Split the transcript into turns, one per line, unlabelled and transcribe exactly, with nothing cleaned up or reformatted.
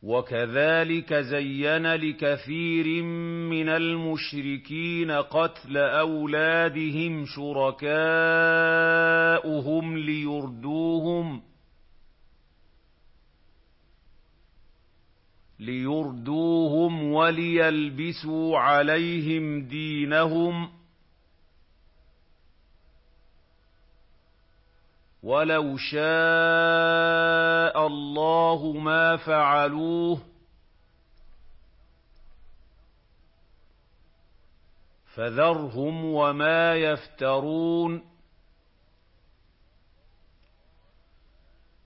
وَكَذَٰلِكَ زَيَّنَ لِكَثِيرٍ مِّنَ الْمُشْرِكِينَ قَتْلَ أَوْلَادِهِمْ شُرَكَاؤُهُمْ لِيُرْدُوهُمْ لِيُرْدُوهُمْ وَلِيَلْبِسُوا عَلَيْهِمْ دِينَهُمْ ۖ وَلَوْ شَاءَ اللَّهُ مَا فَعَلُوهُ ۖ فَذَرْهُمْ وَمَا يَفْتَرُونَ